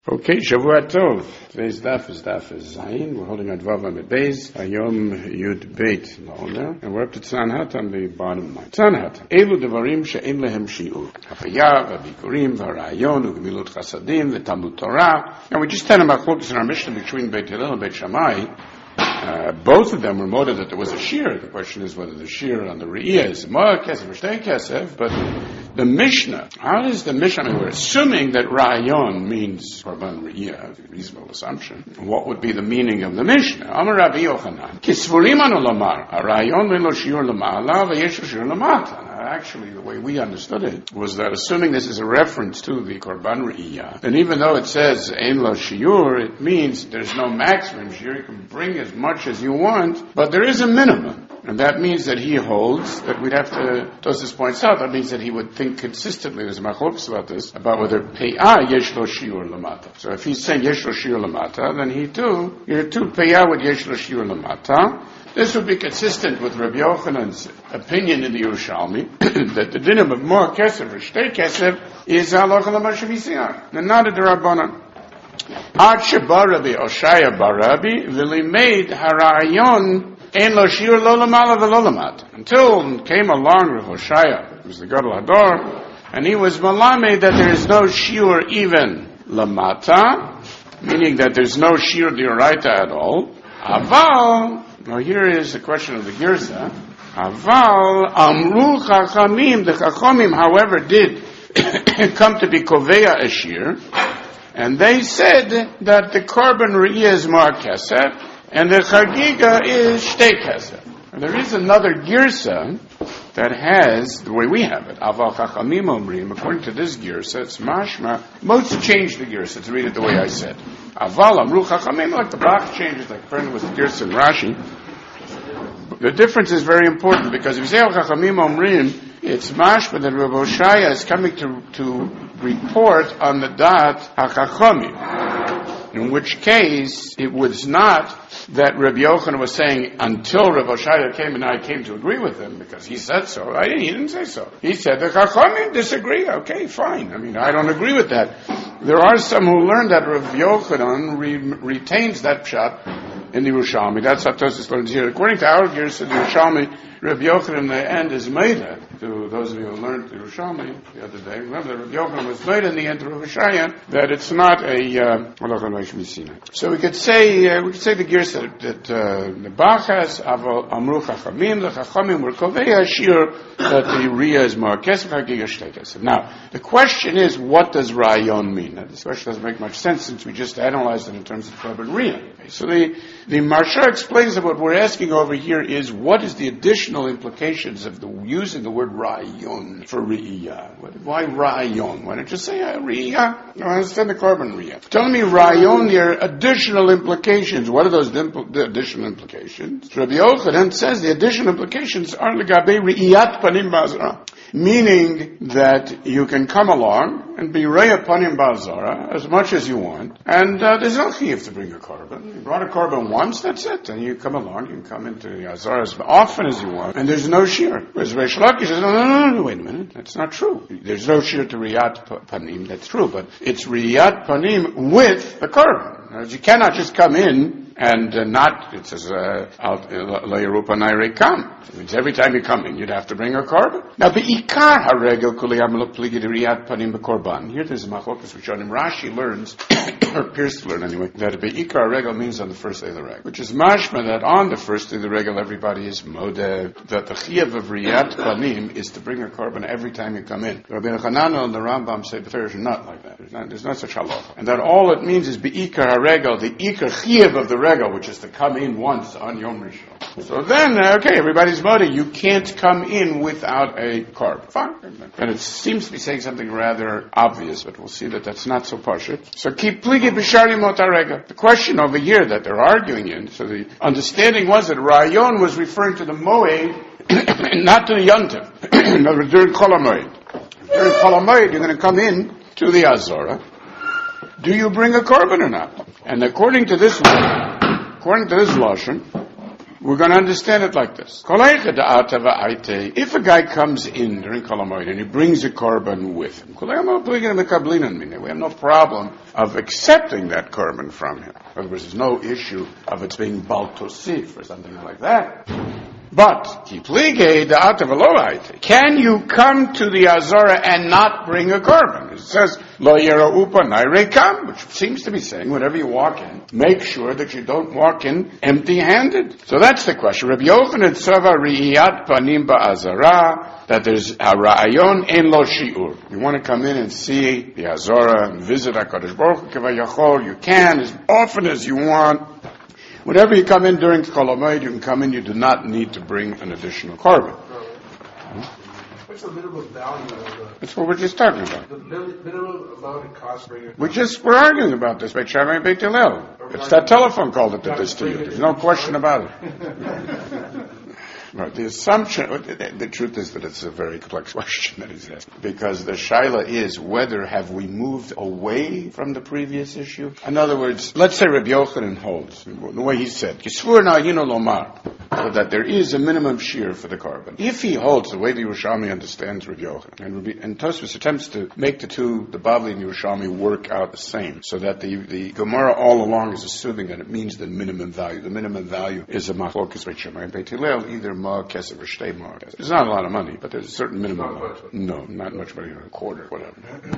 Okay, Shavua Tov. Today's daf is Zayin. We're holding on Vav Amid Beis. Hayom Yud Beit La'omer. And we're up to Tzan Hat on the bottom line. Tzan Hat. Elu Devarim She'en Lehem Shi'ur. Hafaya, V'Bikurim, V'Rayon, U'Gemilut Chasadim, V'Talmud Torah. And we just had a machlokes in our Mishnah between Beit Hillel and Beit Shammai. Both of them were noted that there was a shear. The question is whether the shear on the Re'iyah is Mo'ah Kesef or Shtei Kesef, but the Mishnah, how does the Mishnah, we're assuming that Rayon means Korban Re'iyah, a reasonable assumption. What would be the meaning of the Mishnah? Amar Rabbi Yochanan, Kisvurim anu lomar, Rayon v'lo shiur l'ma'ala v'yeshu shiur l'mata. Actually, the way we understood it was that assuming this is a reference to the Korban Re'iyah, and even though it says Ein lo shiur, it means there's no maximum shiur. You can bring as much as you want, but there is a minimum. And that means that he holds that we'd have to, Tosfos points out, that means that he would think consistently, there's machlokes about this, about whether Pe'ah yesh lo shiur lamata. So if he's saying yesh lo shiur lamata, then here too, Pe'ah with yesh lo shiur lamata. This would be consistent with Rabbi Yochanan's opinion in the Yerushalmi, that the dinim of Mo'ah Kesef or Shtei Kesef is halacha l'mashav yisiyah, and not a d'Rabbanan. Ad sheba Rabbi Oshaya bar Rabbi v'limeid harayon ein lo shiur lo lamala v'lo lamata. Until came along Rav Hoshaya, who was the Gadol Hador, and he was malamed that there is no shiur even lamata, meaning that there's no shiur d'oraita at all. Aval, now here is the question of the Girsa. Aval amru chachamim, the chachamim, however, did come to be koveya a shiur, and they said that the Korban Re'iyah is Mo'ah Kesef, and the Chagiga is Shtei Kesef. And there is another Girsa that has, the way we have it, Aval Chachamim Omrim, according to this Girsa, it's Mashma, most changed the Girsa to read it the way I said. Aval Amru Chachamim, like the Bach changes, like friend with the Girsa and Rashi. The difference is very important, because if you say Aval Chachamim Omrim, it's mashma that Rav Hoshaya is coming to report on the dat HaChachamim. In which case, it was not that Rabbi Yochanan was saying, until Rav Hoshaya came and I came to agree with him, because he said so. He didn't say so. He said the Chachamim disagree. Okay, fine. I mean, I don't agree with that. There are some who learned that Rav Yochanan retains that pshat in the Yerushalmi. That's how Tosfos learns here. According to our Gersa, the Yerushalmi, Rav Yochanan in the end is Meida. To those of you who learned the Yerushalmi the other day, remember that Rav Yochanan was Meida in the end to Rav Hoshaya, that it's not a so we could say the Gersa that the Bachas Aval Amru Chachamim, the Chachamim were Koveya Shir, that the Re'iyah is Mo'ah Kesef, Chagiga Shtei Kesef. Now, the question is, what does Rayon mean? Now, this question doesn't make much sense since we just analyzed it in terms of Korban Re'iyah. Okay, so the Marsha explains that what we're asking over here is, what is the additional implications of using the word Rayon for Re'iyah? Why Rayon? Why don't you say Re'iyah? No, I understand the Korban Re'iyah. Tell me Rayon, there are additional implications. What are those additional implications? Rabbi Yochanan says the additional implications are L'gabei Re'iyat Panim Ba'azara, meaning that you can come along and be Re'iyat Panim Ba'azara as much as you want, and there's no chiyuv to bring a korban. You brought a korban once, that's it. And you come along, you can come into the Azara as often as you want, and there's no shear. Whereas Reish Lakish says, no, wait a minute, that's not true. There's no shear to Re'iyat Panim, that's true, but it's Re'iyat Panim with the korban. You cannot just come in and not, it says, Lo Yerupa Nairei Kam. It means every time you come in, you'd have to bring a korban. Now, Be'ikar HaRegel Kuli Amalok Pligi Re'iyat Panim B'Korban. Here there's a machlokes which on him Rashi learns, or appears to learn anyway, that Be'ikar HaRegel means on the first day of the regel, which is mashma that on the first day of the regel everybody is modeh, that the chiyuv of Re'iyat Panim is to bring a korban every time you come in. Rabbi Yochanan and the Rambam say the fair is not like that. There's not such halacha. And that all it means is Be'ikar HaRegel, the ikar chiyuv of the regel, which is to come in once on Yom Rishon. So then, okay, everybody's modeh. You can't come in without a korban. Fine. And it seems to be saying something rather obvious, but we'll see that that's not so pashut. So keep pligi b'shari motar regel. The question over here that they're arguing in, so the understanding was that Rayon was referring to the moed, not to the yontiv. During Chol HaMoed. During Chol HaMoed, you're going to come in to the Azara. Do you bring a korban or not? And according to this lashon, We're going to understand it like this. If a guy comes in during Kol HaMoed and he brings a korban with him, we have no problem of accepting that korban from him. In other words, there's no issue of it being bal tosif or something like that. But, can you come to the Azara and not bring a korban? It says, lo yera upa nairekam, which seems to be saying, whenever you walk in, make sure that you don't walk in empty-handed. So that's the question. Rabbi Yochanan tzava ri'iyat panim ba'azara, that there's a ra'ayon en lo shi'ur. You want to come in and see the Azara and visit HaKadosh Baruch Hu kevayachol, you can, as often as you want. Whenever you come in during Kol HaMoed, you can come in, you do not need to bring an additional korban. What's the minimum value of the... That's what we're just talking about. The minimum amount it costs for you... We're arguing about this, Beit Shammai and Beit Hillel. It's that telephone call that did this to you. There's no question about it. Right. The assumption, the truth is that it's a very complex question that he's asking, because the shaila is whether have we moved away from the previous issue? In other words, let's say Rabbi Yochanan holds, the way he said, Yisvur na'yinu lomar, that there is a minimum shear for the korban. If he holds the way the Yerushalmi understands Rabbi Yochanan, and Tosfos attempts to make the two, the Bavli and Yerushalmi, work out the same, so that the Gemara all along is assuming that it means the minimum value. The minimum value is a machlokas Beit Shammai and Beit Hillel, either ma kesef or shtei ma kesef. It's not a lot of money, but there's a certain minimum. No, not much money, a quarter, whatever.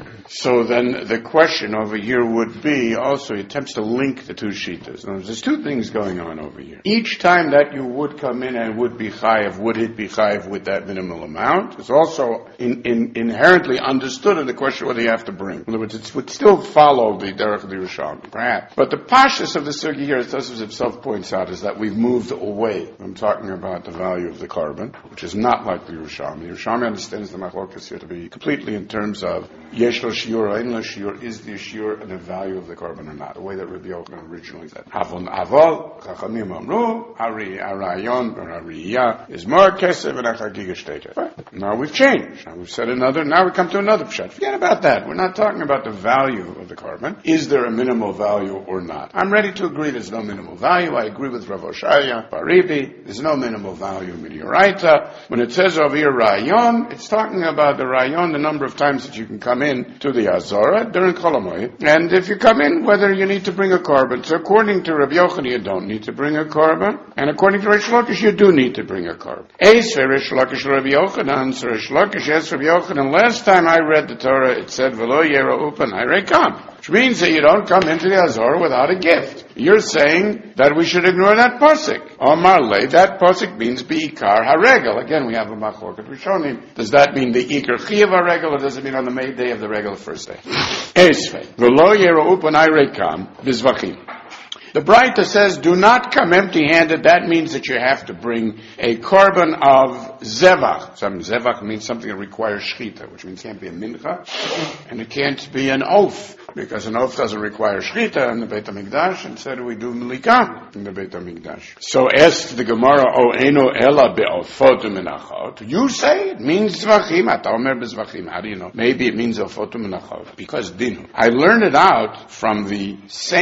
So then the question over here would be, also he attempts to link the two shittas. There's two things going on over here. Each time that you would come in and would be chayiv, would it be chayiv with that minimal amount? It's also inherently understood in the question whether you have to bring. In other words, it would still follow the derech of the Yerushalmi, perhaps. But the pashtus of the sugi here, as Tosfos himself points out, is that we've moved away from talking about the value of the korban, which is not like the Yerushalmi. The Yerushalmi understands the machlokas here to be completely in terms of yesh lo shiur, ein lo shiur, is the shiur and the value of the korban or not, the way that Rabbi Yochanan originally said. Avon avol, chachamim amru, arayon, ariyah, is more kesef and achagiga shteke. Now we've changed. Now we've said another, now we come to another pshat. Forget about that. We're not talking about the value of the korban. Is there a minimal value or not? I'm ready to agree there's no minimal value. I agree with Rav Oshaya, Baribi. There's no minimal value in Midioraita. When it says over here rayon, it's talking about the rayon, the number of times that you can come in to the Azara during Kol HaMoed. And if you come in, whether you need to bring a korban. So according to Rabbi Yochanan, you don't need to bring a korban. And according to Reish Lakish, you do need to bring a korban. Eis Reish Lakish Rabbi Yochanan, so Reish Lakish, yes, Rabbi Yochanan. Last time I read the Torah, it said, V'lo yera upan hayrekam, which means that you don't come into the Azara without a gift. You're saying that we should ignore that pasuk. Omar le, that pasuk means bi'ikar haregel. Again, we have a machloket rishonim. Does that mean the ikar chiyav haregel, or does it mean on the May day of the regular first day? Esvei, v'lo yera upan hayrekam v'zvachim. The Braita says, do not come empty-handed. That means that you have to bring a korban of zevach. Zevach means something that requires shchita, which means it can't be a mincha, and it can't be an oath, because an oath doesn't require shchita in the Beit HaMikdash. Instead, we do milika in the Beit HaMikdash. So asked the Gemara, O eno ela be'ofot u'menachot. You say it means zvachim. Ata omer bezvachim. How do you know? Maybe it means ofot u'menachot, because dinu. I learned it out from the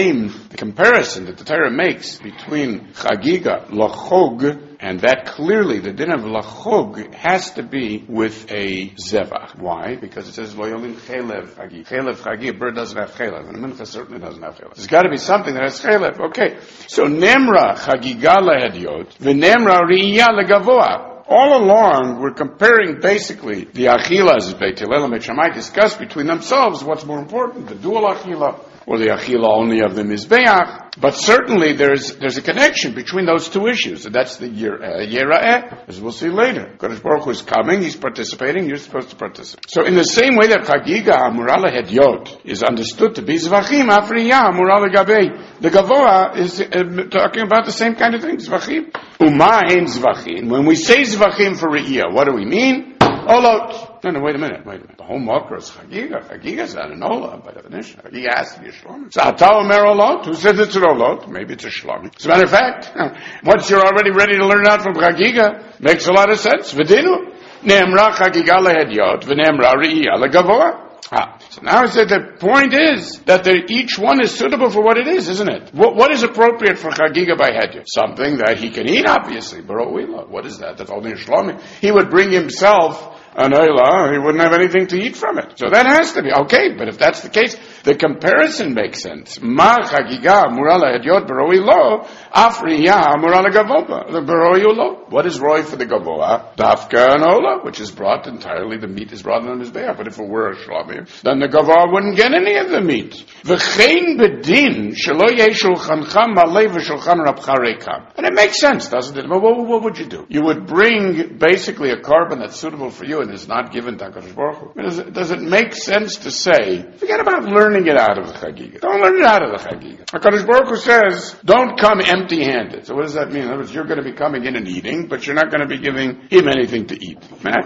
comparison that the Torah makes between chagiga, lachog, and that clearly, the din of lachog has to be with a zevach. Why? Because it says, lo yolim chelev chagi. Chelev chagi, a bird doesn't have chelev, and a mincha certainly doesn't have chelev. There's got to be something that has chelev. Okay. So, nemra chagiga lehedyot, v'nemra ri'iyah legavoa. All along, we're comparing basically the achilas, Beit Hillel and Beit Shammai discuss between themselves what's more important, the dual achila, or the achila only of the mizbeach. But certainly there's a connection between those two issues. And that's the yera'eh, as we'll see later. Kadosh Baruch Hu is coming, he's participating, you're supposed to participate. So in the same way that chagiga amurala hedyot is understood to be zvachim, afriya amurala gabei. The gavoa is talking about the same kind of thing, zvachim. Uma ein zvachim. When we say zvachim for re'iyah, what do we mean? Olot. No, wait a minute. The whole makra is chagiga. Chagiga is not an ola by definition. Chagiga has to be a shlomim. So atah omer olot. Who says it's an olot? Maybe it's a shlomim. As a matter of fact, once you're already ready to learn out from chagiga, makes a lot of sense. V'dinu. Ne'emra chagiga lehedyot, v'ne'emra re'iyah legavoa. So now I said the point is that each one is suitable for what it is, isn't it? What is appropriate for Chagiga by Hedya? Something that he can eat, obviously. Baro'ila. What is that? That's only a Shlomi. He would bring himself an oila, he wouldn't have anything to eat from it. So that has to be. Okay, but if that's the case, the comparison makes sense. Ma chagiga murala hedyot baroi lo, afriya murala gavoba. The baroi lo. What is roy for the gavoa? Dafka and ola, which is brought entirely, the meat is brought on his behalf. But if it were a shlamim, then the gavoa wouldn't get any of the meat. V'chein bedin, shelo yeh shulchancha malei v'shulchan rabcha rekam. And it makes sense, doesn't it? But what would you do? You would bring basically a carbon that's suitable for you and is not given to HaKadosh Baruch Hu. Does it make sense to say, forget about learning it out of the Chagiga. Don't learn it out of the Chagiga. HaKadosh Baruch Hu says, don't come empty-handed. So what does that mean? In other words, you're going to be coming in and eating, but you're not going to be giving him anything to eat.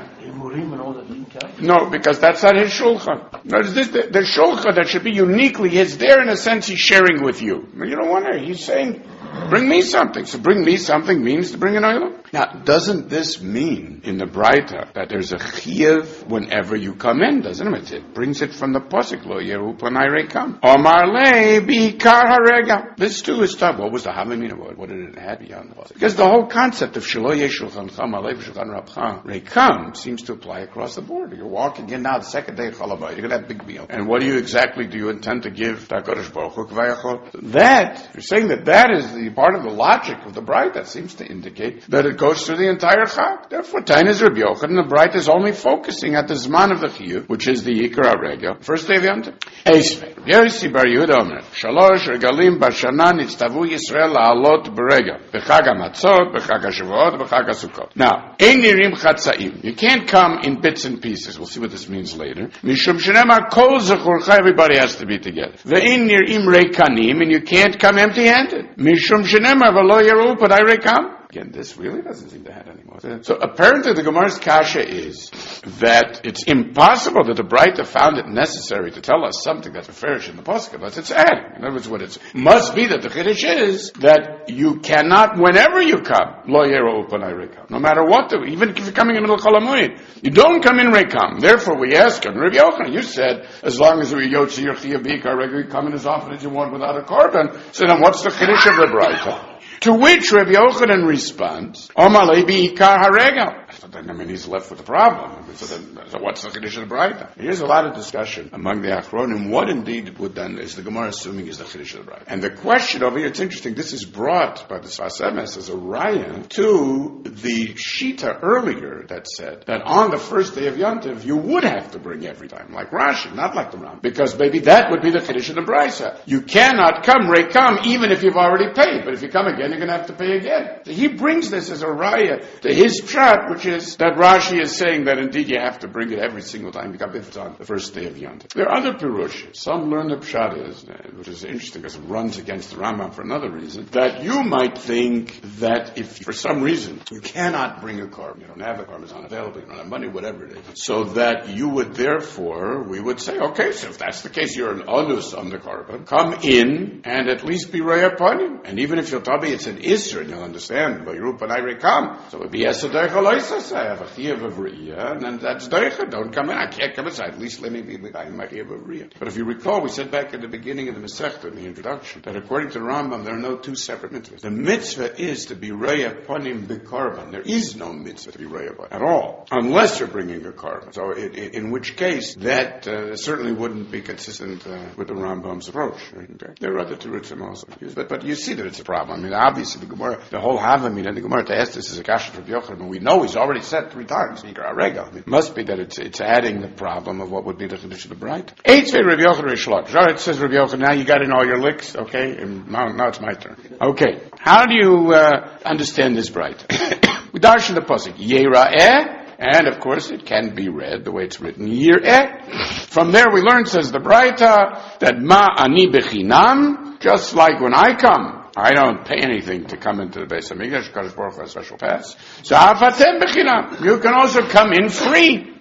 No, because that's not his shulchan. No, the shulchan that should be uniquely his, there in a sense he's sharing with you. You don't want to. He's saying, bring me something. So bring me something means to bring an oil. Now, doesn't this mean in the Braita that there's a chiyuv whenever you come in, doesn't it? It brings it from the posuk, lo yeru panai rekam. Omar le bikar harega. This too is tough. What was the havamina word? What did it add beyond the posuk? Because the whole concept of shelo yeshulchan cham alev shulchan rabcha rekam seems to apply across the board. You're walking in now the second day of Chalabayit. You're going to have a big meal. And what do you intend to give to HaKadosh Baruch Hu k'vayachol? That, you're saying that is the part of the logic of the Braita that seems to indicate that it goes through the entire Chag. Therefore, Tainas Rabbi Yochanan, the Braita is only focusing at the Zman of the Chiyuv, which is the Yikar HaRega, first day of Yom Tov. Eisvei, Yosi bar Yehuda Omer, Shalosh regalim b'shana nitztavu Yisrael la'alot b'rega, b'chag ha'matzot, b'chag ha'shavuot, b'chag ha'sukkot. Now, ein nirim chatzaim. You can't come in bits and pieces. We'll see what this means later. Mishum shenema kol zechurcha, everybody has to be together. Ve'ein nirim reikanim, and you can't come empty-handed. Mishum shenema v'lo yeru padai rekam. Again, this really doesn't seem to have any more. So apparently the Gemara's kasha is that it's impossible that the Braita found it necessary to tell us something that's a farish in the posuk, unless it's adding. In other words, what it must be that the chiddush is that you cannot, whenever you come, lo yero upanai rekam. No matter what, even if you're coming in the middle of Chol HaMoed, you don't come in rekam. Therefore, we ask him, Rabbi Yochanan, you said, as long as we yotzi your chiyuv b'ikar rega, you come in as often as you want without a korban. So then what's the chiddush of the Braita? To which Rabbi Yochanan responds, Omalei bi'ikar harega. So then, he's left with the problem. So what's the chiddush of the Braita? Here's a lot of discussion among the Achronim. What indeed would then, is the Gemara assuming is the chiddush of the Braita? And the question over here, it's interesting, this is brought by the Sfas Emes as a raya to the Shita earlier that said that on the first day of Yom Tov, you would have to bring every time, like Rashi, not like the Ram. Because maybe that would be the chiddush of the Braita. You cannot come, rekam, even if you've already paid. But if you come again, you're going to have to pay again. So he brings this as a raya to his pshat, which is that Rashi is saying that indeed you have to bring it every single time you come, if it's on the first day of Yom Tov. There are other pirushim. Some learn the pshat is, which is interesting because it runs against the Rambam for another reason, that you might think that if for some reason you cannot bring a carbon, you don't have a carbon, it's unavailable, you don't have money, whatever it is, so that you would therefore, we would say, okay, so if that's the case, you're an onus on the carbon, come in and at least be rei upon him. And even if you'll tell me it's an Isser, and you'll understand, but Yeru Panai Rekam, so it would be Yesa Deicha Loisas, I have a Chiyuv of Re'iyah, and then that's Deicha, don't come in, I can't come inside, at least let me be behind my Chiyuv of Re'iyah. But if you recall, we said back at the beginning of the Masechta, in the introduction, that according to the Rambam, there are no two separate mitzvahs. The mitzvah is to be rei upon him b'karban. There is no mitzvah to be rei upon at all, unless you're bringing a carbon. So in which case, that certainly wouldn't be consistent with the Rambam's approach. Right? There are other terutzim also used, but you see that it's a problem. I mean, obviously the Gemara, the whole Havamina and the Gemara to ask this is a kasha for Yochanan, and we know he's already said 3 times. It must be that it's adding the problem of what would be the chiddush of the Braita. Eitzvei Rabbi Yochanan Rishlok. It says Rabbi Yochanan, now you got in all your licks, okay? And now it's my turn. Okay, how do you understand this Braita? We darshan the pasuk Yera'eh. And of course, it can be read the way it's written, Yir'eh. From there we learn, says the Braita, that Ma ani bechinam, just like when I come, I don't pay anything to come into the Beis Hamikdash, because Baruch Hu has a special pass. So afatem bechinam, you can also come in free.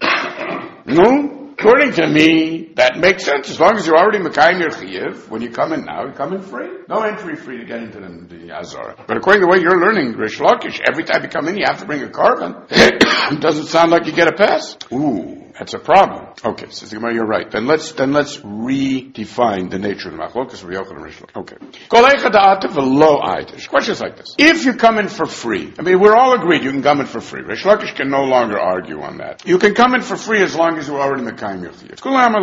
No? According to me, that makes sense. As long as you're already Mekayim your Chiyuv, when you come in now, you come in free. No entry free to get into the Azara. But according to the way you're learning Rish Lakish, every time you come in, you have to bring a carbon. It doesn't sound like you get a pass. Ooh. That's a problem. Okay, says the Gemara, you're right. Then let's redefine the nature of the machlokas of Yochanan and Rish Lakish. Okay. Questions like this. If you come in for free, I mean, we're all agreed you can come in for free. Rish Lakish can no longer argue on that. You can come in for free as long as you're already Mekayim Yochiyah.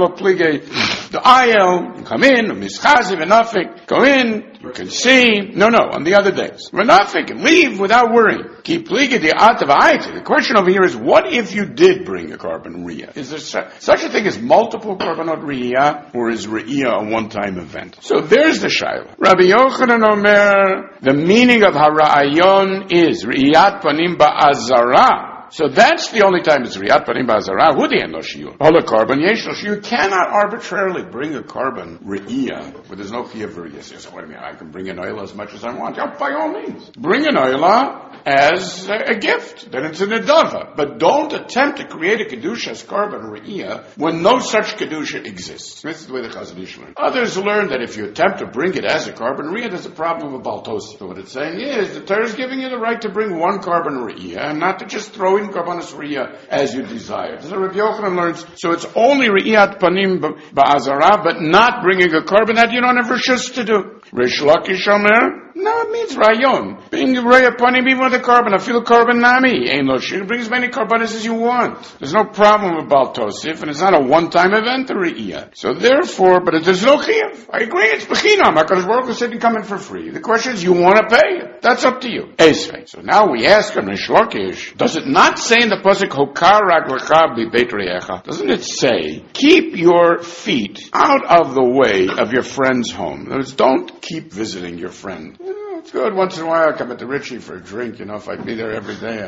The ayel, you come in, mischaziv, v'nafik, go in, you can see. No, on the other days. V'nafik, and leave without worrying. Keep plige the atav ayit. The question over here is, what if you did bring a carbon riyah? Is there such a thing as multiple carbonot riyah, or is riyah a one-time event? So there's the shayla. Rabbi Yochanan Omer, the meaning of hara'ayon is riyat panim ba'azara. So that's the only time it's riyat panim ba'azara. Hudiyan no shiur. Hola carbon yesh no shiur. You cannot arbitrarily bring a carbon riyah where there's no chiyuv riyah. So what do you mean? I can bring an oila as much as I want. Yeah, by all means, bring an oila as a gift. Then it's an adava. But don't attempt to create a kedusha as carbon riyah when no such kedusha exists. This is the way the Chazon Ish learned. Others learn that if you attempt to bring it as a carbon riyah, there's a problem of baltosi. So what it's saying is the Torah is giving you the right to bring one carbon riyah and not to just throw in karbanos riyah as you desire. So Rabbi Yochanan learns, so it's only riyat panim ba'azara, but not bringing a carbon that you don't ever choose to do. Rish Lakish Omer, no, it means rayon. Being riyat panim even with a carbon, I feel carbon nami. Ain't no shit. Bring as many carbonas as you want. There's no problem with Baal Tosif, and it's not a one-time event, the riyah. So therefore, but there's no chiyuv. I agree, it's bechinam. HaKadosh Baruch Hu said you come in for free. The question is, you want to pay it. That's up to you. Esvei. So now we ask him, Rish Lakish, does it not say in the pasuk, Hokar raglecha b'beit reyecha? Doesn't it say, keep your feet out of the way of your friend's home? In other words, don't keep visiting your friend. It's good. Once in a while I come to Richie for a drink, if I'd be there every day.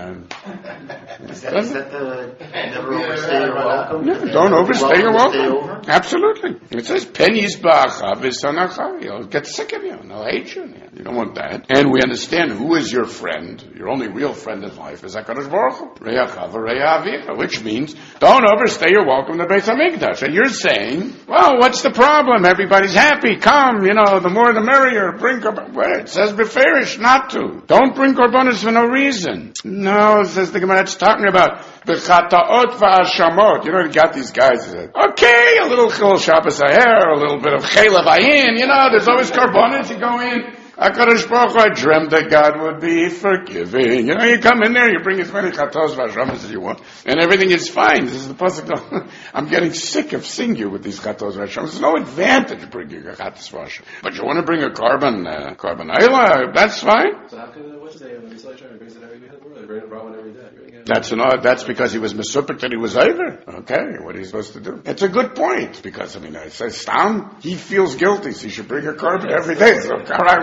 Is that the never overstay your welcome? No, don't overstay your welcome. Absolutely. It says, Pen yisba'acha v'sanacha. He'll get sick of you and he'll hate you. You don't want that. And we understand who is your friend. Your only real friend in life is HaKadosh Baruch Hu. Re'acha v're'ah avicha, which means, don't overstay your welcome to Beis HaMikdash. And you're saying, well, what's the problem? Everybody's happy. Come, the more the merrier. Bring well, it says beferish not to. Don't bring korbanos for no reason. No, says the Gemara, it's talking about b'chataot v'ashamot. You got these guys that, okay, a little chil Shabbos aher, a little bit of chelev ayin, there's always korbanos, you go in. HaKadosh Baruch Hu, I dreamt that God would be forgiving. You come in there, you bring as many chatos v'ashamas as you want, and everything is fine. This is the pasuk. I'm getting sick of seeing you with these chatos v'ashamas. There's no advantage bringing a chatos v'asham. But you want to bring a carbon ayla, that's fine. So how can what's the name of the Yisrael brings it every day? They bring it Brahman every day. That's because he was mesupik that he was over. Okay, what are you supposed to do? It's a good point, because, it says, Stam, he feels guilty, so you should bring a carbon every day. So,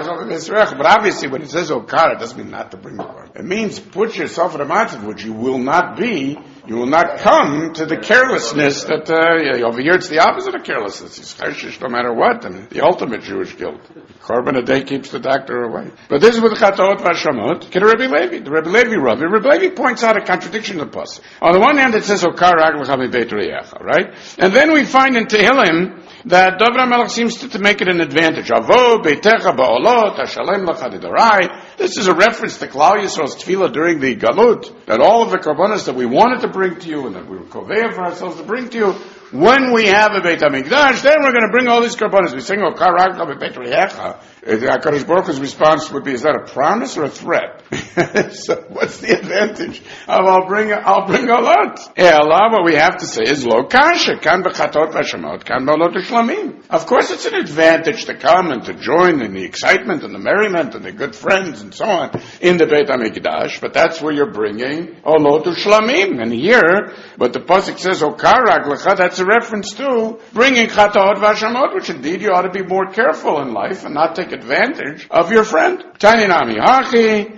but obviously, when it says okara, it doesn't mean not to bring the carbon. It means put yourself in a matzav which you will not be. You will not come to the carelessness that, over here it's the opposite of carelessness. It's chayshish no matter what, and the ultimate Jewish guilt. Carbon a day keeps the doctor away. But this is with Chataot Vashamot. Get a Rebbe Levi. The Rebbe Levi Rav. Rebbe Levi points out a contradiction in the pasuk. On the one hand it says, Okar Raglecha Beit Reyecha, right? And then we find in Tehillim that David HaMelech seems to make it an advantage. Avo beitecha ba'olot, hashalem lecha didorai. This is a reference to Klal Yisrael's tefillah during the Galut, that all of the karbanos that we wanted to bring to you and that we were koveya for ourselves to bring to you, when we have a Beit HaMikdash, then we're going to bring all these karbanos. We sing, Okar Raglecha Beit Reyecha. HaKadosh Baruch Hu's response would be, is that a promise or a threat? So what's the advantage of I'll bring a lot? Allah, what we have to say is lo kasha, kan b'chatot v'shamot, kan b'olot u'shlamim. Of course it's an advantage to come and to join in the excitement and the merriment and the good friends and so on in the Beit HaMikdash, but that's where you're bringing olot u'shlamim. And here, but the pasuk says okar raglecha, that's a reference to bringing chatot v'shamot, which indeed you ought to be more careful in life and not take advantage of your friend. Tani nami hachi,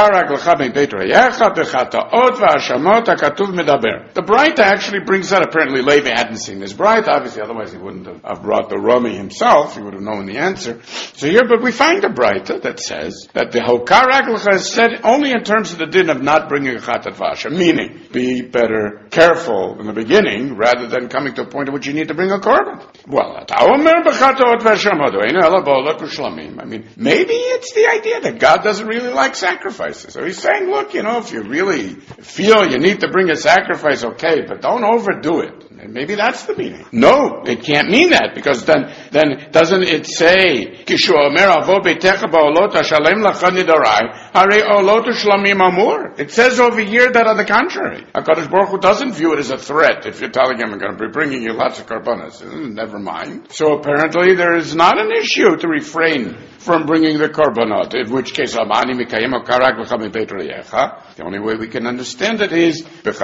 the Braita actually brings that. Apparently Levi hadn't seen this Braita, obviously, otherwise he wouldn't have brought the Rami himself. He would have known the answer. So here, but we find a Braita that says that the Hokar Raglecha is said only in terms of the din of not bringing a Chatat Vasha, meaning be better careful in the beginning rather than coming to a point at which you need to bring a korban. Well, maybe it's the idea that God doesn't really like sacrifice. sacrifices. So he's saying, look, if you really feel you need to bring a sacrifice, okay, but don't overdo it. And maybe that's the meaning. No, it can't mean that, because then doesn't it say, Kishu omer avo beitecha ba'olot hashalem lacha nidarai, harei olot u'shlamim amur. It says over here that on the contrary, HaKadosh Baruch Hu doesn't view it as a threat if you're telling him I'm going to be bringing you lots of karbanos. Never mind. So apparently there is not an issue to refrain from bringing the korbanot, in which case, the only way we can understand it is, what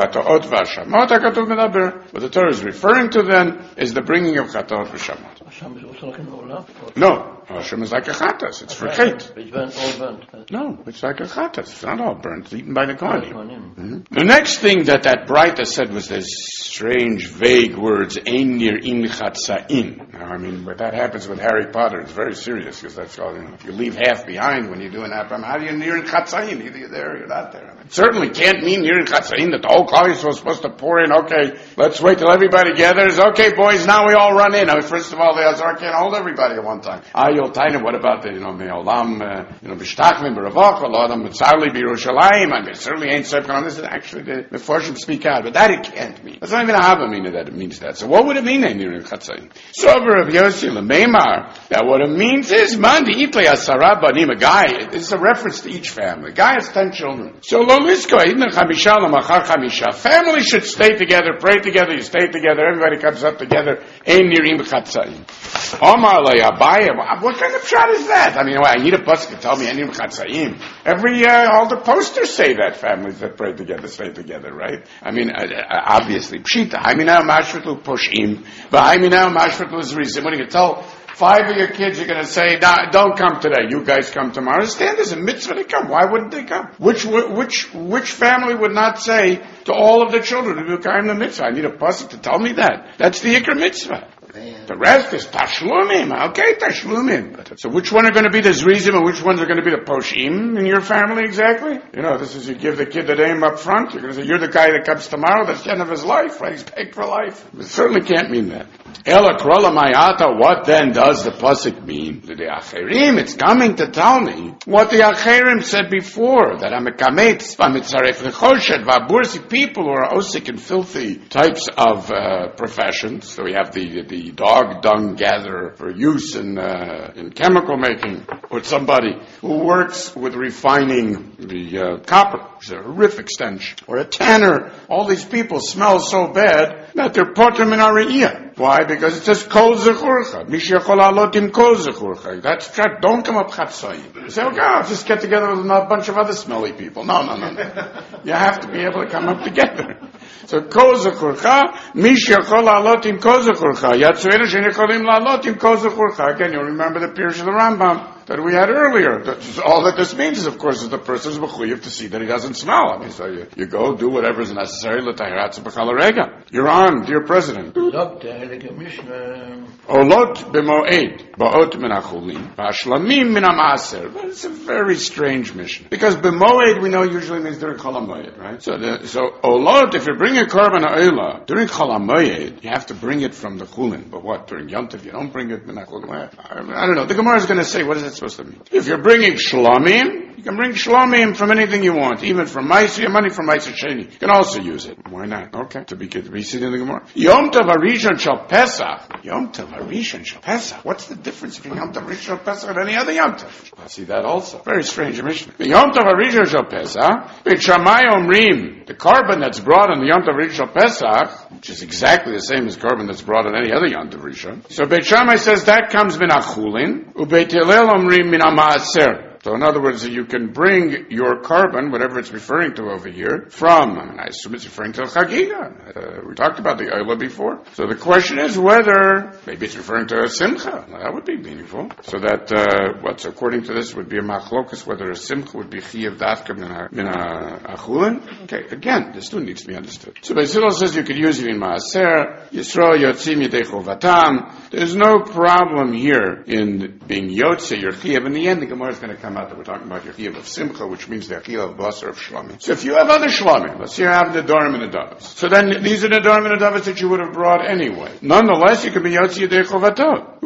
the Torah is referring to then is the bringing of chataot v'shamot. Hashem is also like an olah? No, Hashem is like a chatas, it's for chet. It's all burnt. No, it's like a chatas, it's not all burnt, it's eaten by the kohanim. Mm-hmm. The next thing that Breita said was these strange, vague words, ein nir'im chatza'im. Now, what that happens with Harry Potter, it's very serious, because that's all, if you leave half behind when you're doing that, how do you nir'im chatza'im? Either you're there or you're not there. It certainly can't mean nir'im chatza'im that the whole klal is supposed to pour in, okay, let's wait till everybody gathers, okay boys, now we all run in. First of all, the Azar can't hold everybody at one time. What about the, Me'olam, B'shtachvim, B'ravach, L'odam, B'tzarli, B'Yerushalayim, it certainly ain't Sefer on this, actually the Meforshim speak out, but that it can't mean. That's not even a Hava meaning that it means that. So what would it mean, Nir'im Chatzayim? So, Rav Yossi, L'meimar, that what it means is, Man, the Itlei Asara Banim, a guy, it's a reference to each family. A guy has 10 children. So, Lo Lisko, Idna Chamisha, L'machar Chamisha. Family should stay together, pray together, you stay together, everybody comes up together, Ein Nir'im Chatzayim. Omar Lo Yabayim, what kind of shot is that? I need a pasuk to tell me Ein Nir'im Chatzayim. All the posters say that families that pray together stay together, right? Obviously, Pshita. Haminah Mashvatlu Poshim, but Haminah Mashvatlu is reason. When you tell 5 of your kids, you're going to say, nah, don't come today. You guys come tomorrow. Understand, there's a mitzvah to come. Why wouldn't they come? Which family would not say to all of the children, to do the mitzvah? I need a pasuk to tell me that. That's the Ikar mitzvah. The rest is tashlumim. Okay, tashlumim. So which one are going to be the zrizim and which ones are going to be the poshim in your family exactly? This is, you give the kid the name up front. You're going to say, you're the guy that comes tomorrow. That's the end of his life, right? He's paid for life. It certainly can't mean that. Ela krola mayata, what then does the pasuk mean? The acherim, it's coming to tell me what the acherim said before, that amekametz, vamitzaref lechoshet, vabursi, people who are osik and filthy types of professions. So we have the dog dung gatherer for use in chemical making, or somebody who works with refining the copper, which is a horrific stench, or a tanner. All these people smell so bad that they're potrim in ariyah. Why? Because it says kol zechurcha. Mishachol alotim kol zechurcha. That's trap. Don't come up chatzayim. You say, okay, I'll just get together with a bunch of other smelly people. No. You have to be able to come up together. So kol zechurcha, mishachol alotim kol zechurcha. Yatzuenu shenecholim la'alotim kol zechurcha. Again, you remember the Pirush of the Rambam that we had earlier. All that this means is, of course, is the person's mechuyev to see that he doesn't smell. So you go, do whatever is necessary. You're on, dear President. Olot b'moed, ba'ot min ha'chulin, v'ashlamim min ha'maaser. It's a very strange mission. Because b'moed, we know usually means during Chol HaMoed, right? So olot, if you bring a korban ha'olah, during Chol HaMoed, you have to bring it from the chulin. But what? During Yom Tov, you don't bring it min ha'chulin. I don't know. The Gemara is going to say, what is it supposed to mean? If you're bringing shlamim, you can bring shlamim from anything you want, even from Ma'aser, money from Ma'aser Sheni. You can also use it. Why not? Okay. To be seen in the Gemara. Yom Tov HaRishon Shel Pesach. Yom Tov HaRishon Shel Pesach. What's the difference between Yom Tov HaRishon Shel Pesach and any other Yom Tov? I see that also. Very strange mission. Yom Tov HaRishon Shel Pesach. Beit Shammai Omrim. The korban that's brought on the Yom Tov HaRishon Shel Pesach, which is exactly the same as korban that's brought on any other Yom Tov Rishon. So Beit Shammai says that comes min ha'chulin. Ubeit Hillel Omrim min ha'maaser. So in other words, you can bring your korban, whatever it's referring to over here, from, I assume it's referring to Chagiga. We talked about the Oila before. So the question is whether, maybe it's referring to a Simcha. Now, that would be meaningful. So that, according to this, would be a Machlokas, whether a Simcha would be Chiyav Dafka min ha'achulin. Okay, again, this too needs to be understood. So Beis Hillel says you could use it in Maaser, Yisro Yotzim Yedei Chovatam. There's no problem here in being Yotze, your Chiyav. In the end, the Gemara is going to come Chamata. We're talking about your chiyuv of simcha, which means the chiyuv of basar of shlamim. So if you have other shlamim, let's say you have the Nedarim and the Nedavos. So then these are the Nedarim and the Nedavos that you would have brought anyway. Nonetheless, you can be Yotzi Yedei Chovatot.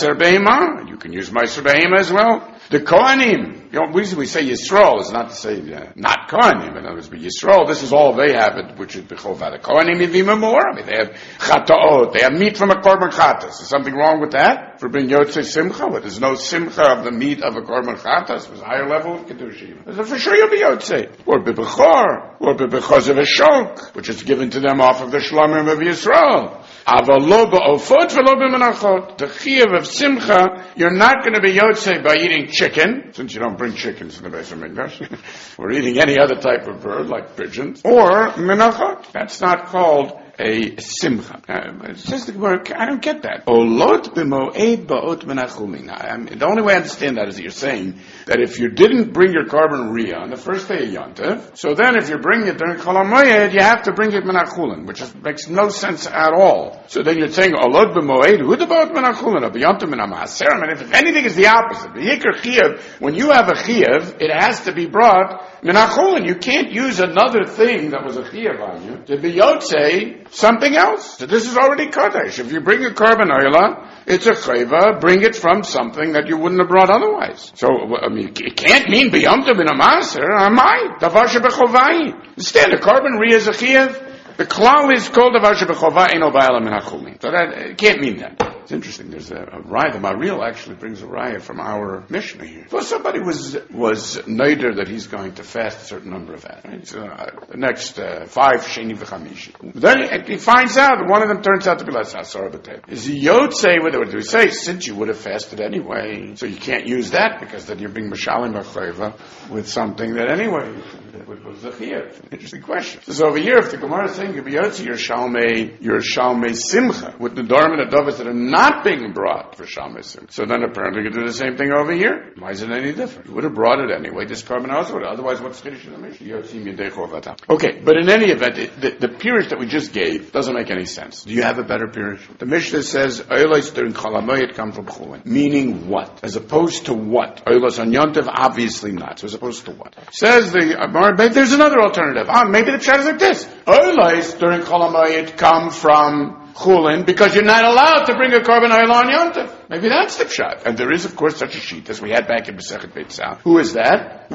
You can use Ma'aser Behema as well. The Kohanim, the reason we say Yisrael is not to say not Kohanim. In other words, but Yisrael, this is all they have, which is Bechova. The Kohanim Yivim more. I mean, they have Chataot. They have meat from a Korban Chatas. Is something wrong with that? For being Yotzei Simcha? But there's no Simcha of the meat of a Korban Chatas. It's a higher level of Kedushim. So for sure you'll be Yotzei. Or Bebechor. Or Bebechos of a Shok, which is given to them off of the Shlamim of Yisrael. Avalo ba'ofot v'lo b'menachot. The chiyuv of simcha, you're not going to be yotzei by eating chicken, since you don't bring chickens in the Beis HaMikdash, or eating any other type of bird, like pigeons, or menachot. That's not called a simcha. It says the Gemara, I don't get that. Olot b'mo'ed ba'ot menachulin. The only way I understand that is that you're saying that if you didn't bring your carbon riyah on the first day of Yontif, so then if you're bringing it during Chol HaMoed, you have to bring it menachulin, which makes no sense at all. So then you're saying, Olot b'mo'ed, who about menachulin? Of Yontif and Amaser? I mean, if anything is the opposite. The Yikar Chiyuv, when you have a Chiyuv, it has to be brought menachulin. You can't use another thing that was a Chiyuv on you to be yotzei something else. So this is already Kodesh. If you bring a carbon oila, it's a chayva, bring it from something that you wouldn't have brought otherwise. So, I mean, it can't mean b'yomtav in a maser, amai, davar shebechovai. Instead, a carbon riyah is a chiyuv. The klal is called davar shebechovai, eno ba'ala min hachulin. So that, it can't mean that. It's interesting. There's a raya. The Maril actually brings a raya from our Mishnah here. So somebody was neider that he's going to fast a certain number of that. Right? So, the next 5 sheni v'chamishi. Then he finds out that one of them turns out to be less asar b'tev. Is he yotzei with it? What do we say? Since you would have fasted anyway, so you can't use that because then you're being mashalim b'chayva with something that anyway was a chiyuv. Interesting question. So over here, if the Gemara is saying you be yotzei, you're shalmei simcha with the Nedarim and the Nedavos that are not being brought for Shalmei Simcha. So then apparently you can do the same thing over here. Why is it any different? You would have brought it anyway. This carbon also would. Otherwise, what's Kiddush in the Mishnah? Okay, but in any event, the pirush that we just gave doesn't make any sense. Do you have a better pirush? The Mishnah says, Oilos during Chol HaMoed come from Chulin. Meaning what? As opposed to what? Oilos on Yontiv, obviously not. So as opposed to what? Says the there's another alternative. Maybe the pshat is like this. Oilos during Chol HaMoed come from Chulin, because you're not allowed to bring a carbon oil on Yontif. Maybe that's the pshat. And there is, of course, such a sheet as we had back in Masechet Beit Sal. Who is that?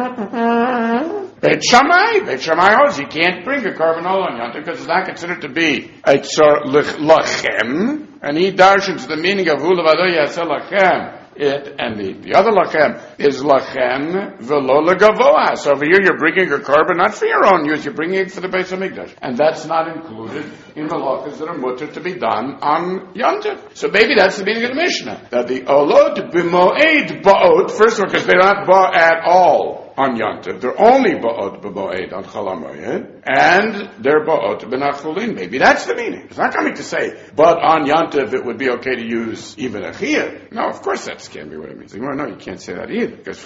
Beit Shammai. Beit Shammai holds you can't bring a carbon oil on Yontif because it's not considered to be a tzor lachem. And he darshans the meaning of hu levado yaseh lachem. And the other lachem is lachem v'lo legavoa. So over here you're bringing a carbon not for your own use, you're bringing it for the Beis HaMikdash. And that's not included in the halachas that are mutter to be done on Yontif. So maybe that's the meaning of the Mishnah. That the olot b'moed ba'ot, first of all, because they're not ba at all on Yontif. They're only ba'ot b'moed on Chol HaMoed, and they're ba'ot b'nachulin. Maybe that's the meaning. It's not coming to say, but on Yontif it would be okay to use even a chiyuv. No, of course that can't be what it means. No, you can't say that either. Because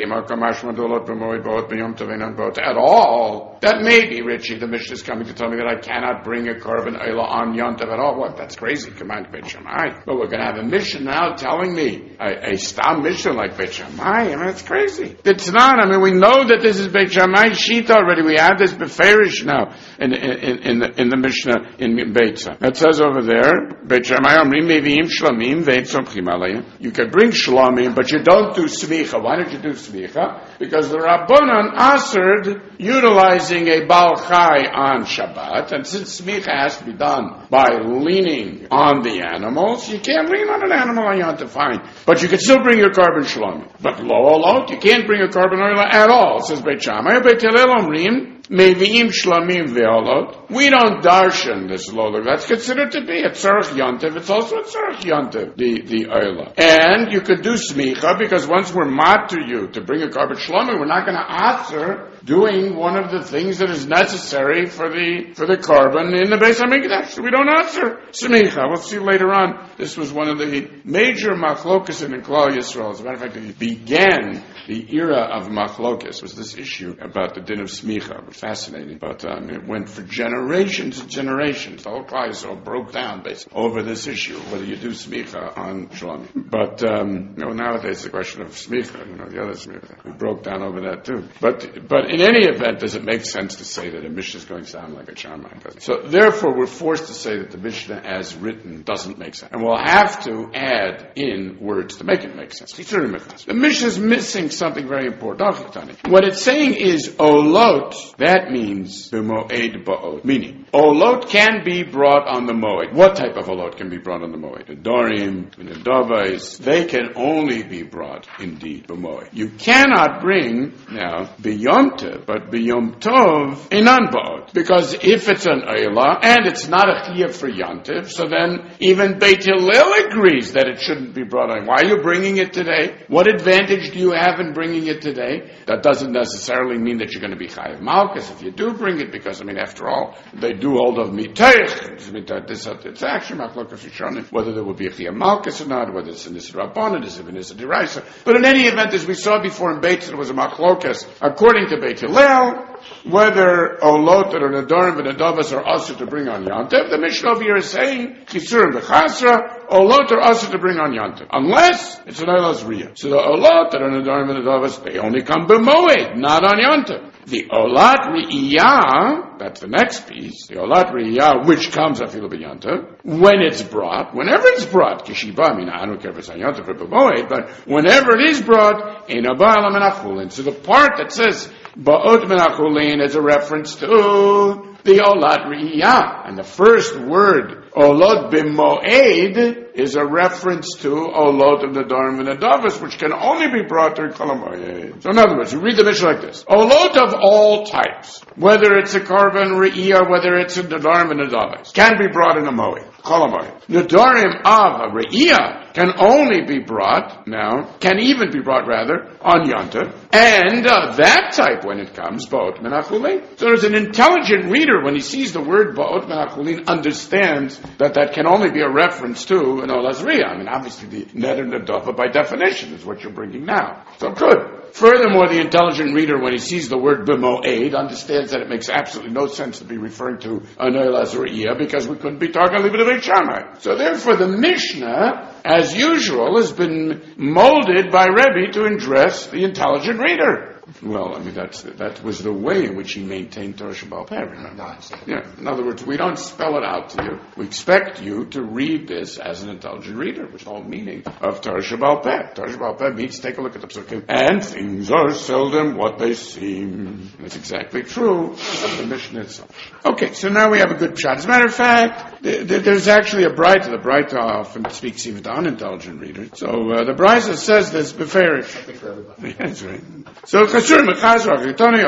at all, that may be, Richie, the Mishnah is coming to tell me that I cannot bring a carbon oila on Yontif at all. What? That's crazy. Come on, Beit Shammai. But we're going to have a Mishnah now telling me a stam Mishnah like Beit Shammai. I mean, it's crazy. It's not. I mean, we know that this is Beit Shammai sheet already. We have this beferish now in the Mishnah in Beit Shammai. It says over there, Beit Shammai omrim meviim shlamim ve'et somchim alayim. You can bring shlamim, but you don't do smicha. Why don't you do smicha? Because the Rabbanan answered utilizing a Baal Chai on Shabbat, and since smicha has to be done by leaning on the animals, you can't lean on an animal on Yom Tov, fine. But you can still bring your carbon shlamim. But lo olot, you can't bring a carbon oil at all. It says Beit Shammai, Beit Hillel omrim, meviim shlamim ve'olot. We don't darshan this lolo. That's considered to be a tzarech yontiv. It's also a tzarech yontiv, the oila. And you could do smicha, because once we're mat to you to bring a carbon shlamim, we're not going to answer doing one of the things that is necessary for the carbon in the Beis HaMikdash. So we don't answer smicha. We'll see later on. This was one of the major machlokas in Klal Yisrael. As a matter of fact, it began the era of machlokas was this issue about the din of smicha, which fascinating, but it went for generations and generations. The whole Klal Yisrael broke down basically over this issue, whether you do smicha on Shlomi. But nowadays the question of smicha, the other smicha, we broke down over that too. But in any event, does it make sense to say that a Mishnah is going to sound like a Shammai? So therefore, we're forced to say that the Mishnah as written doesn't make sense, and we'll have to add in words to make it make sense. The Mishnah is missing something very important. What it's saying is olot. That means b'moed ba'od, meaning olot can be brought on the moed. What type of olot can be brought on the moed? The dorim, the davais, they can only be brought indeed b'moed. You cannot bring now b'yom tov, but b'yom tov inan ba'od, because if it's an oila and it's not a chiyuv for yontiv, so then even Beit Hillel agrees that it shouldn't be brought on. Why are you bringing it today? What advantage do you have in bringing it today? That doesn't necessarily mean that you're going to be chayav malchus if you do bring it, because after all, they do hold of miteich. It's actually machlokas rishonim whether there will be a chayav malchus or not, whether it's an isra rabbanan, it's an isra deraisa. But in any event, as we saw before in Beit, it was a machlokas according to Beit Hillel, whether olot or nedarim and nedavas are also to bring on yontiv. The Mishnah over here is saying chisurim v'chasra, olot are also to bring on yontiv, unless it's an olas riyah. So the olot or nedarim and nedavas, they only come b'moed, not on yontiv. The olat riyah, that's the next piece, the olat riyah, which comes afilu b'yontiv, when it's brought, whenever it's brought, kishiba, I don't care if it's on yontiv or b'moed, but whenever it is brought, ein haba ela min achulin. So the part that says ba'ot min achulin is a reference to the olat riyah, and the first word olot b'moed is a reference to olot of the darim and the davas, which can only be brought during Chol HaMoed. So in other words, you read the Mishnah like this: olot of all types, whether it's a karban re'iyah, whether it's a darim and the davas, can be brought in a moed. Chol HaMoed. Nedarim of a re'iyah can only be brought can even be brought on Yontif, and that type when it comes ba'ot min achulin. So there's an intelligent reader when he sees the word ba'ot min achulin understands that can only be a reference to an olas riyah. Obviously the neder and the dafa by definition is what you're bringing now. So good. Furthermore, the intelligent reader, when he sees the word b'moed, understands that it makes absolutely no sense to be referring to an olas riyah, because we couldn't be talking about Beit Shammai. So therefore, the Mishnah, as usual, has been molded by Rebbe to address the intelligent reader. Well, that was the way in which he maintained Torah Shebaal Peh, remember? Yeah. In other words, we don't spell it out to you. We expect you to read this as an intelligent reader, which is the whole meaning of Torah Shebaal Peh. Torah Shebaal Peh means take a look at the psukim, and things are seldom what they seem. That's exactly true of the Mishnah itself. Okay, so now we have a good pshat. As a matter of fact, there's actually a Braita. The Braita often speaks even to unintelligent readers. So the Braita says this beferish. That's right. So Chashur Mechazra Chitoni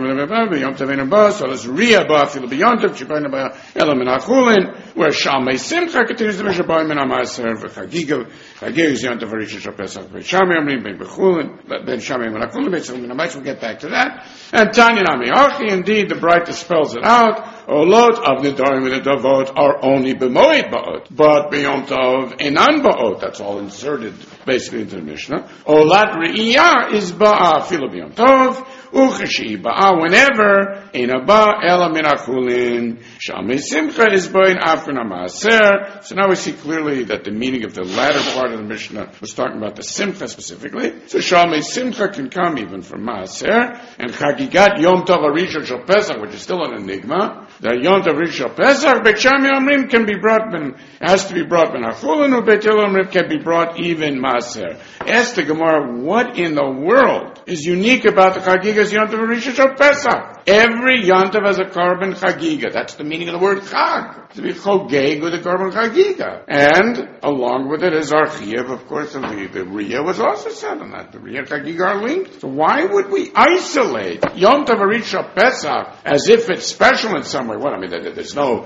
Yom Tavin Bas Olas Riyah Ba Afilu B'Yontiv Chipayna Ba Ela Min Achulin, where Shalmei Simcha continues the Mishnah Ba Min Amaser v'Chagiga is Yontiv Arisha Shal Pesach Shamei Amrim Ben Bechulin Ben Shamei Min Achulin Ben Min Amaser. We'll get back to that. And Tanya Nami Achi, indeed the Braita spells it out. Olot of Nedarim and Nedavot are only b'moed ba'ot, but b'yom tov enan ba'ot. That's all inserted basically into the Mishnah. Olat re'iyah is ba'a filo b'yom tov, u'chashi ba'a whenever ein haba ela min achulin. Shalmei simcha is ba'in afrin ha'maaser. So now we see clearly that the meaning of the latter part of the Mishnah was talking about the simcha specifically. So Shalmei simcha can come even from maaser, and chagigat yom tov harishon shel Pesach, which is still an enigma. The Yom Tov Rishon Pesach, Beit Shammai Omrim can be brought, has to be brought Ben Achulin, or Beit Hillel Omrim can be brought even Maaser. Ask the Gemara, what in the world is unique about the Chagigas Yom Tov Rishon Pesach? Every Yom Tov has a carbon Chagiga. That's the meaning of the word Chag. To be chogeg with a carbon Chagiga. And along with it is our Chiyuv, of course, and the Riyah was also said on that. The Riyah and Chagiga are linked. So why would we isolate Yom Tov Rishon Pesach as if it's special in some way? What? There's no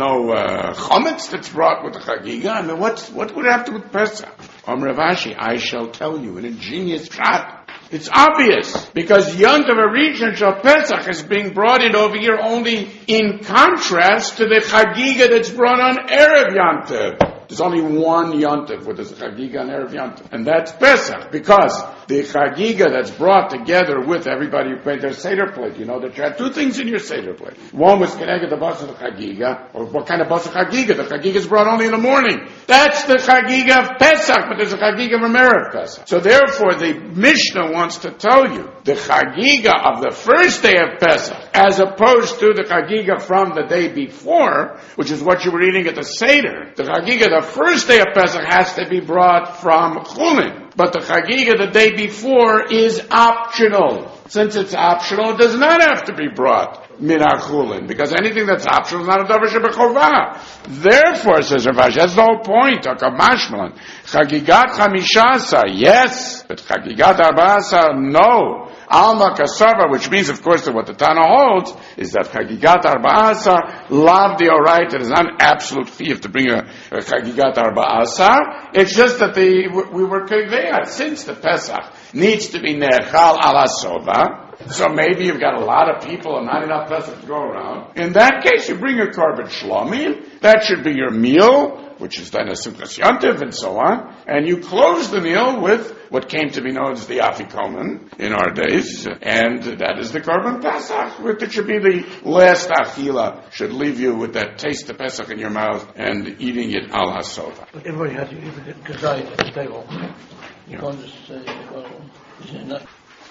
chametz that's brought with the Chagiga. What would it have to do with Pesach? Rav Ashi, I shall tell you in a genius shot. It's obvious, because Yom Tov Rishon Shel Pesach is being brought in over here only in contrast to the Chagiga that's brought on Erev Yom Tov. There's only one Yom Tov where there's a Chagiga on Erev Yom Tov, and that's Pesach, because the chagiga that's brought together with everybody who paid their Seder plate. You know that you had two things in your Seder plate. One was connected to the bus of the chagiga, or what kind of bus of chagiga? The chagiga is brought only in the morning. That's the chagiga of Pesach, but there's a chagiga of Erev Pesach. So therefore, the Mishnah wants to tell you the chagiga of the first day of Pesach, as opposed to the chagiga from the day before, which is what you were eating at the Seder. The chagiga the first day of Pesach has to be brought from Chulin, but the chagiga the day before is optional. Since it's optional, it does not have to be brought min Chulin, because anything that's optional is not a davar shebechovah. Therefore, says Rav Ashi, that's the whole point. Mashmalan, chagigat chamishasa, yes, but chagigat arba'asa, no. Alma kasava, which means, of course, that what the Tana holds is that chagigat arba'asa lav deoraita. It is not an absolute chiyuv to bring a chagigat arba'asa. It's just that we were kaveh since the Pesach needs to be nechal ala sova. So maybe you've got a lot of people and not enough Pesach to go around. In that case, you bring a korban shlomim. That should be your meal, which is then a simchas yontiv and so on. And you close the meal with what came to be known as the afikomen in our days. And that is the korban Pesach. It should be the last achila. Should leave you with that taste of Pesach in your mouth and eating it al hasova. But everybody has to eat a kazayit at the table. You can't just say, well,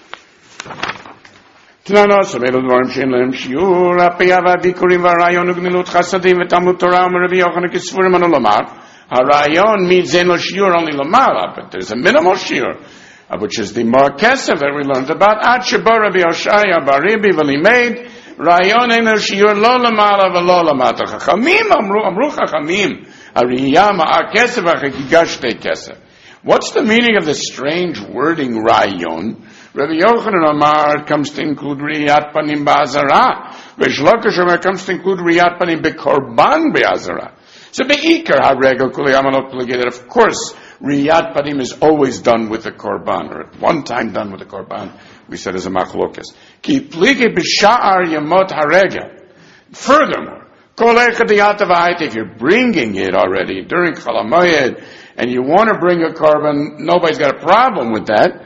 תנאנו, אלו דברים שאין להם שיעור, הפייה והביקורים והרעיון וגמילות חסדים ותלמוד תורה ומרבי יוחנן כספורים אנו לומר. הרעיון means אין לו שיעור only למעלה, but there's a minimal שיעור, which is the more kesef that we learned about. עד שבו רבי הושעיה בריבי ולימד, רעיון אין לו שיעור לא למעלה ולא למטה. חכמים אמרו חכמים, הראייה מאר כסף והחגיגה שתי כסף. What's the meaning of this strange wording, ra'yon? Rabbi Yochanan Amar comes to include Riyat Panim Ba'azara. Reish Lakish Amar comes to include Riyat Panim Bekorban Be'azara. So Be'ikar HaRegel Kuli Amalot Pliged. Of course, Riyat Panim is always done with the Korban, or at one time done with the Korban. We said as a Machlokas. Ki Pliged B'Sha'ar Yamot HaRegel. Furthermore, Kol Echad Yatav Ha'it, if you're bringing it already during Chol HaMoed, and you want to bring a korban, nobody's got a problem with that.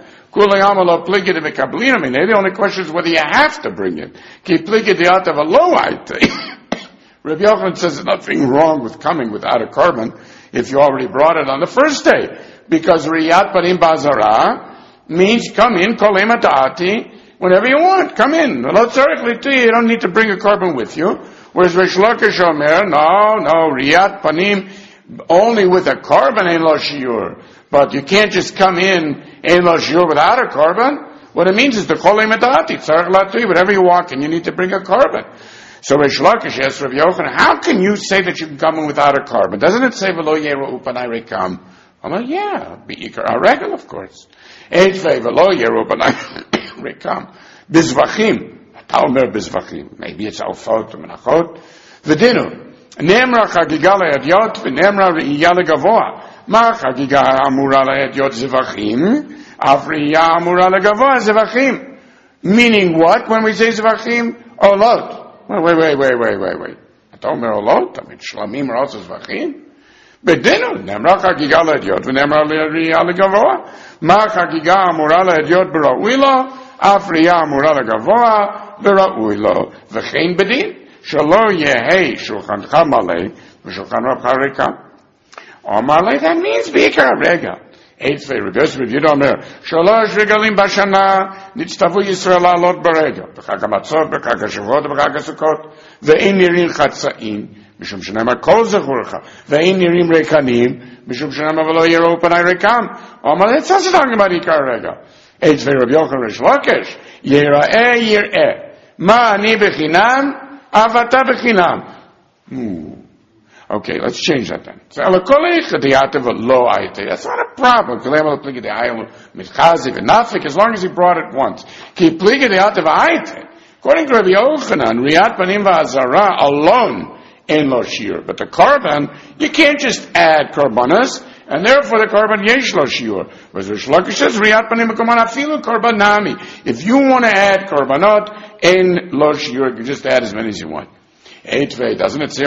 I mean, the only question is whether you have to bring it. Rabbi Yochanan says there's nothing wrong with coming without a korban if you already brought it on the first day. Because Riyat Panim Bazara means come in, kolem ata'ati, whenever you want, come in. You don't need to bring a korban with you. Whereas Reish Lakish Omer, no, Riyat Panim, only with a korban ein lo shiur. But you can't just come in ein lo shiur without a korban. What it means is the kolei medati, tzarech latui, whenever you walk in, you need to bring a korban. So Reish Lakish asks Rabbi Yochanan, how can you say that you can come in without a korban? Doesn't it say v'lo yeru upanai rekam? I'm like, yeah, be'ikar haregel, of course. Eitvei v'lo yeru upanai rekam. Bizvachim. Talmer bizvachim. Maybe it's alfot or menachot. V'dinu. Nemra chagiga le'edyot v'nemra re'iya legavoa. Ma chagiga amura le'edyot zevachim, af re'iya amura legavoa zevachim. Meaning what when we say zevachim? Olot. Wait. Atomer olot? I mean, shlamim are also zevachim? Bedinu, nemra chagiga le'edyot v'nemra re'iya legavoa. Ma chagiga amura le'edyot b'ra'uilo, af re'iya amura legavoa b'ra'uilo. V'chein bedin. Shalo yehei shulchancha malei v'shulchan rabcha reka. Or malei, that means b'ikar rega. Eitzvei reverse with Yidomer. Shalosh regalim b'shana nitztavu Yisrael alot b'rega. B'chag hamatzot, b'chag hashavot, b'chag hasukot. Ve'in nirim chatza'im, mishum shenema kol zechurcha. Ve'in nirim rekanim, mishum shenema v'lo yero upanai rekam. Or malei, it's also talking about ikar rega. Eitzvei Rabbi Yochanan Reish Lakish. Yira'eh. Ma ani b'chinam. Avata b'chinam. Okay, let's change that then. That's not a problem. As long as he brought it once. According to Rabbi Yochanan, Riyat Panim V'Azara alone ain't lo shiur. But the korban, you can't just add korbanos, and therefore the korban yesh lo shiur. Whereas Reish Lakish says, Riyat Panim V'Koman afilu korban nami. If you want to add korbanot, ain't lo shiur, you can just add as many as you want. Eitvei, doesn't it say,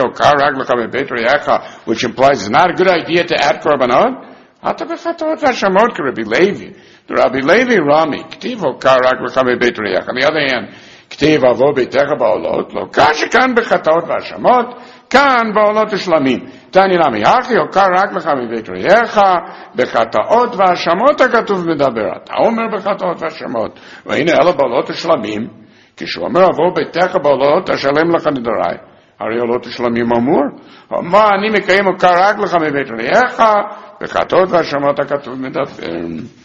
which implies it's not a good idea to add korbanot? Rabbi Levi. The Rabbi Levi Rami, K'tiv Hokar Rak L'cha Bebeit Reach. On the other hand, K'tiv Avo Beitecha Ba'olot, Lo Kasha Kan B'chataot V'Hashamot, Kan Ba'olot U'Shlamim. Tani Rami, Hachi Hokar Rak L'cha Bebeit Reach, B'chataot V'Hashamot HaKatuv Medaberat. HaOmer B'chataot V'Hashamot. והנה אלה בעולות ושלמים, כשהוא אומר אבוא ביתך בעולות, אשלם לך נדרי. הרי עולות ושלמים אמור. מה אני מקיים וקרק לך מבית רעיך, בחטאות והאשמות הכתוב מדבר.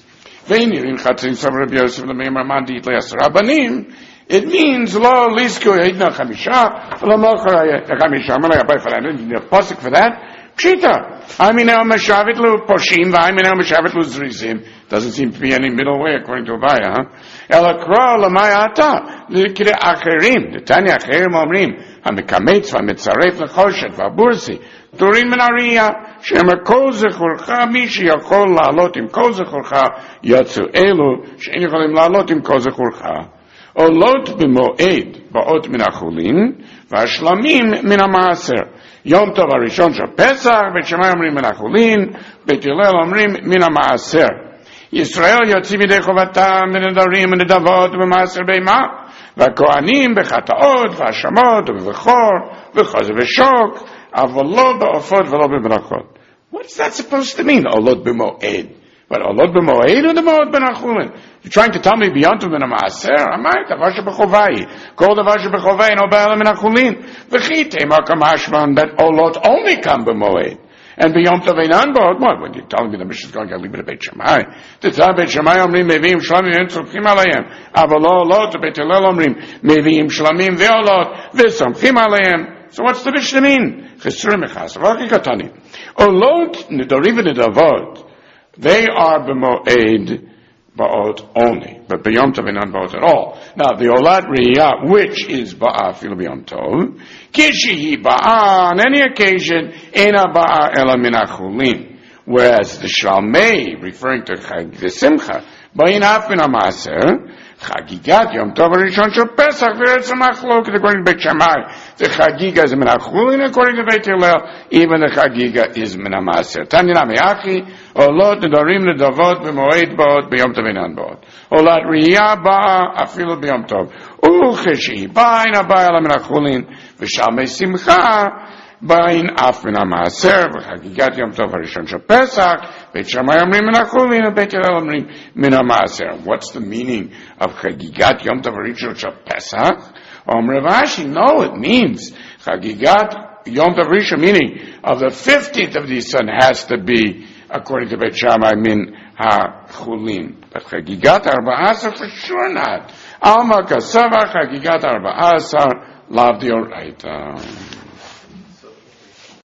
והנה אם חצי סוף רבי יוסף למימר מנדית לעשרה בנים, it means לא לזכו ידנה חמישה, ולא מוכר חמישה. אמר לי, הבא יפלן, פוסק for that. Pshita. Aminel Meshavet Lu Poshim, Aminel Meshavet Lu Zrizim. Doesn't seem to be any middle way according to Abaya, huh? Elakra Lamayata, Likre Acherim, the Tanya Acherim Omrim, Hamikametz, Vamitzaref Lechoshet, Vabursi, Turin Menaria, Shema Kozechurcha, Mishi Yakol Lalotim Kozechurcha, Yatsu Elu, Shen Yakolim Lalotim Kozechurcha. Olot B'moed, Ba'ot Minachulin, Vashlamim Minamaaser. יום טוב הראשון של פסח, בית שמאי אומרים מן החולין, בית הלל אומרים מן המעשר. ישראל יוצאים ידי חובתם בנדרים ונדבות ובמעשר בהמה, והכהנים בחטאות והאשמות ובבכור וחוזר ושוק, אבל לא בעופות ולא בברכות. What is that supposed to mean? עולות במועד. But עולות במועד או דמעות בין החולין? You're trying to tell me beyond מן המעשר? אמרת, דבר שבחובה היא. כל דבר שבחובה אינו בא אלא מן החולין. וכי תאמר כמשמען that עולות only come במועד. And ביום טוב אינן באות, what? When you're telling me the mission is going to leave it לבית שמאי. תצא בית שמאי אומרים מביאים שלמים והם סומכים עליהם. אבל לא עולות, בית הלל אומרים מביאים שלמים ועולות וסומכים עליהם. So what's the mission mean? חסרים מחס. אבל הכי קטנים. עולות נדרים ונדבות. They are b'moed ba'ot only, but b'yom tov not ba'ot at all. Now the olat riyah, which is ba'ah fil b'yom tov, kishihi ba'ah on any occasion, ena ba'ah ela min achulin. Whereas the shalmei, referring to chag the simcha, ba'in af min ha'maser, chagigat yom tov harishon shel pesach v'eretz ha'machlokes according to Beit Shammai. The chagiga is min achulin according to Beit Hillel. Even the chagiga is min ha'maser. Tanya me'achi. Olot nedarim nedavot b'moed ba'ot b'yom tov inan ba'ot. Olat riyah ba'a afilu b'yom tov. Ucheshi ba'in ha'ba'el min ha'chulin v'shalmei simcha ba'in af min ha'ma'aser v'chagigat yom tov harishon shel Pesach Beit Shammai omrim min ha'chulin and Beit Hillel omrim min ha'ma'aser. What's the meaning of chagigat yom tov harishon shel Pesach? Rav Ashi, no, it means chagigat yom tov harishon, meaning of the 15th of Nisan has to be according to Beit Shammai, min ha-chulin. But chagigat arba'asar for sure not. Alma kasava chagigat arba'asar lav dioraita.